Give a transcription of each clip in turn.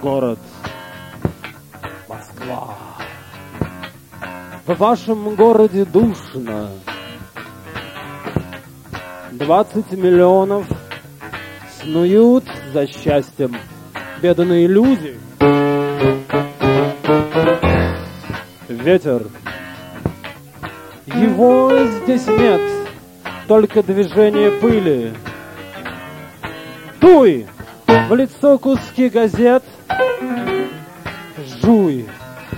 город Москва. В вашем городе душно. 20 миллионов снуют за счастьем бедные люди. Ветер. Его здесь нет, только движение пыли. Дуй в лицо куски газет, жуй.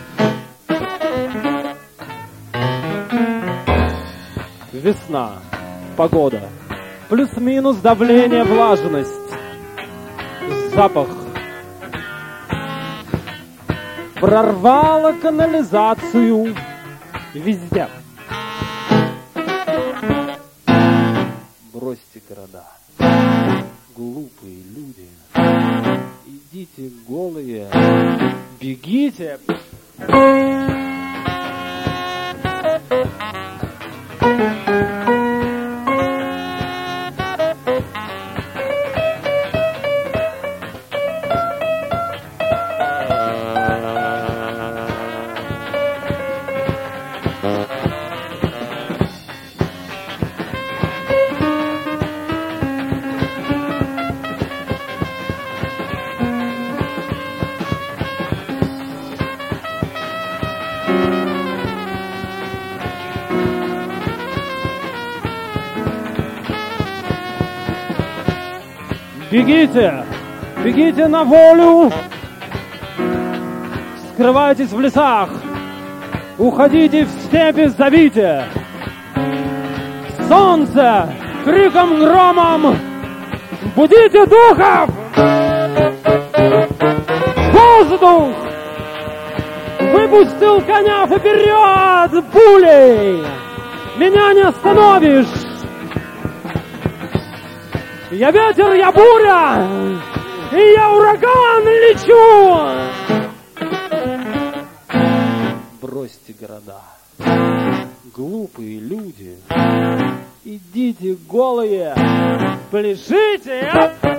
Весна, погода, плюс-минус давление, влажность, запах. Прорвало канализацию везде. Бросьте города, глупые люди. Идите голые, бегите. Бегите! Бегите на волю! Скрывайтесь в лесах! Уходите в степи, зовите! Солнце! Криком громом! Будите духов! Воздух! Выпустил коня вперед пулей! Меня не остановишь! Я ветер, я буря, и я ураган лечу. Бросьте города, глупые люди, идите голые, пляшите.